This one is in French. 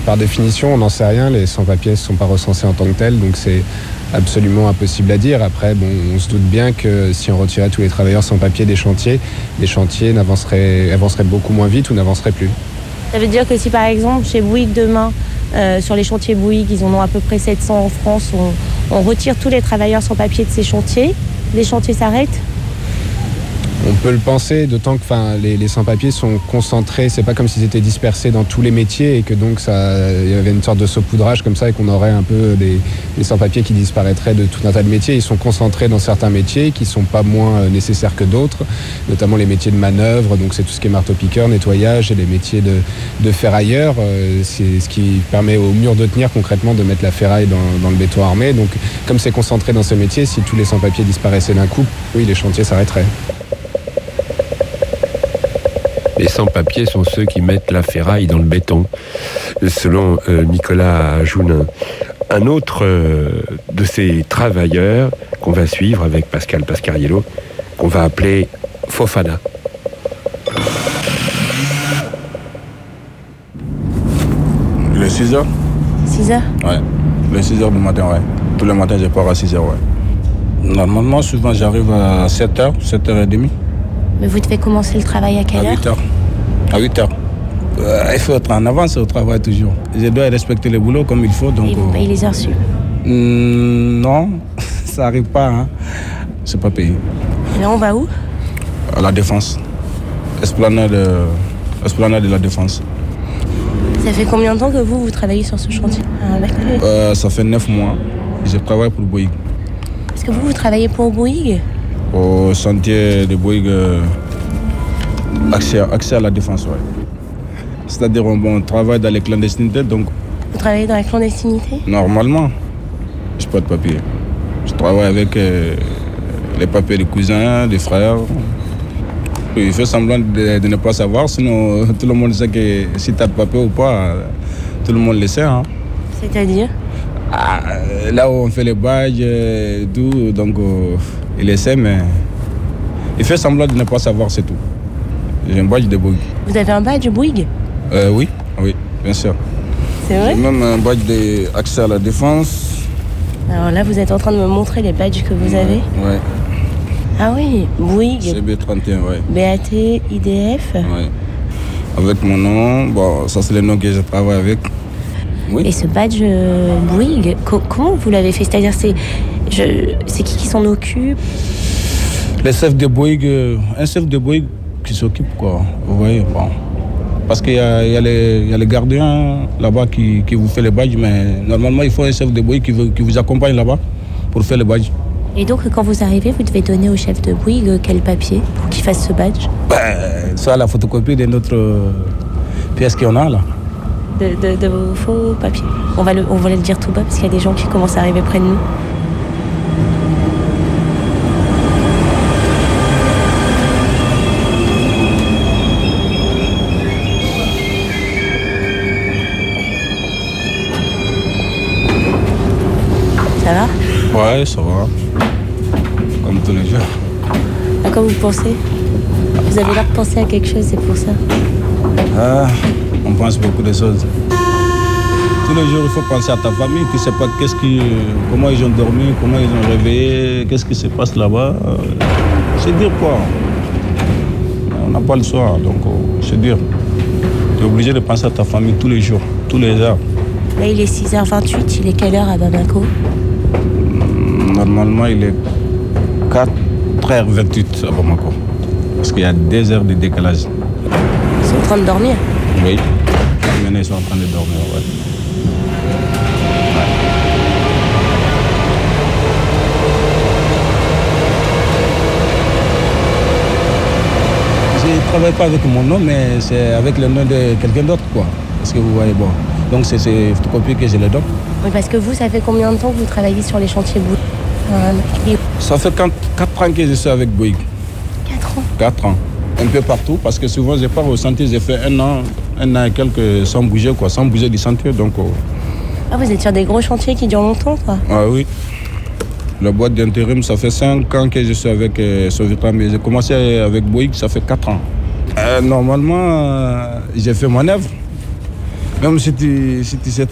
par définition, on n'en sait rien. Les sans-papiers ne sont pas recensés en tant que tels, donc c'est absolument impossible à dire. Après, bon, on se doute bien que si on retirait tous les travailleurs sans papier des chantiers, les chantiers avanceraient beaucoup moins vite ou n'avanceraient plus. Ça veut dire que si par exemple chez Bouygues demain, sur les chantiers Bouygues, ils en ont à peu près 700 en France, on retire tous les travailleurs sans papier de ces chantiers, les chantiers s'arrêtent? On peut le penser, d'autant que les sans-papiers sont concentrés, c'est pas comme s'ils étaient dispersés dans tous les métiers et que donc il y avait une sorte de saupoudrage comme ça et qu'on aurait un peu des sans-papiers qui disparaîtraient de tout un tas de métiers. Ils sont concentrés dans certains métiers qui sont pas moins nécessaires que d'autres, notamment les métiers de manœuvre, donc c'est tout ce qui est marteau-piqueur, nettoyage et les métiers de ferrailleurs. C'est ce qui permet au mur de tenir concrètement de mettre la ferraille dans le béton armé. Donc comme c'est concentré dans ces métiers, si tous les sans-papiers disparaissaient d'un coup, oui, les chantiers s'arrêteraient. Les sans-papiers sont ceux qui mettent la ferraille dans le béton, selon Nicolas Jounin. Un autre de ces travailleurs qu'on va suivre avec Pascal Pascariello, qu'on va appeler Fofana. Le 6h. 6h? Ouais, le 6h du matin, ouais. Tous les matins, je pars à 6h, ouais. Normalement, souvent, j'arrive à 7h, 7h30. Mais vous devez commencer le travail à quelle heure? À 8h. Il faut être en avance au travail toujours. Je dois respecter le boulot comme il faut. Donc, et vous payez les heures sup? Non, ça n'arrive pas. Hein. C'est pas payé. Et là, on va où? À la Défense. Esplanade de la Défense. Ça fait combien de temps que vous travaillez sur ce chantier? Ça fait 9 mois. Je travaille pour Bouygues. Est-ce que vous travaillez pour Bouygues? Au chantier de Bouygues, accès à la Défense, ouais. C'est-à-dire on travaille dans les clandestinités, donc... Vous travaillez dans la clandestinité? Normalement, je n'ai pas de papier. Je travaille avec les papiers des cousins, des frères. Il fait semblant de ne pas savoir, sinon tout le monde sait que si tu as de papier ou pas, tout le monde le sait. Hein. C'est-à-dire? Là où on fait les badges, tout, donc... Il essaie, mais il fait semblant de ne pas savoir, c'est tout. J'ai un badge de Bouygues. Vous avez un badge Bouygues? Oui, bien sûr. C'est vrai? J'ai même un badge d'accès à la Défense. Alors là, vous êtes en train de me montrer les badges que vous avez? Oui. Ah oui, Bouygues. CB31, oui. BAT, IDF. Oui. Avec mon nom, bon, ça c'est le nom que je travaille avec. Oui. Et ce badge Bouygues, comment vous l'avez fait? C'est-à-dire, c'est qui s'en occupe? Le chef de Bouygues, un chef de Bouygues qui s'occupe, quoi. Vous voyez, bon. Parce qu'il y a les gardiens là-bas qui vous fait les badges, mais normalement, il faut un chef de Bouygues qui vous accompagne là-bas pour faire les badges. Et donc, quand vous arrivez, vous devez donner au chef de Bouygues quel papier pour qu'il fasse ce badge? Ça, la photocopie de notre pièce qu'on a, là. De vos faux papiers. On va le dire tout bas parce qu'il y a des gens qui commencent à arriver près de nous. Ça va? Ouais, ça va. Comme tous les jours. À quoi vous pensez? Vous avez l'air de penser à quelque chose, c'est pour ça. On pense beaucoup de choses. Tous les jours, il faut penser à ta famille. Tu ne sais pas comment ils ont dormi, comment ils ont réveillé, qu'est-ce qui se passe là-bas. C'est dur, quoi. On n'a pas le choix, donc c'est dur. Tu es obligé de penser à ta famille tous les jours, tous les heures. Là, il est 6h28. Il est quelle heure à Bamako? Normalement, il est 4h28 à Bamako. Parce qu'il y a 2 heures de décalage. Ils sont en train de dormir? Oui. Maintenant, ils sont en train de dormir, ouais. Je ne travaille pas avec mon nom, mais c'est avec le nom de quelqu'un d'autre, quoi. Parce que vous voyez, bon. Donc, c'est ces photocopies que je les donne. Oui, parce que vous, ça fait combien de temps que vous travaillez sur les chantiers Bouygues? Ça fait 4 ans que je suis avec Bouygues. 4 ans? 4 ans. Un peu partout, parce que souvent, je pars au chantier, j'ai fait un an et quelques sans bouger, quoi, sans bouger du chantier, donc... Ah, vous êtes sur des gros chantiers qui durent longtemps, quoi? Ah oui. La boîte d'intérim, ça fait 5 ans que je suis avec Sovitram, mais j'ai commencé avec Bouygues, ça fait 4 ans. Normalement, j'ai fait mon œuvre. Même si tu sais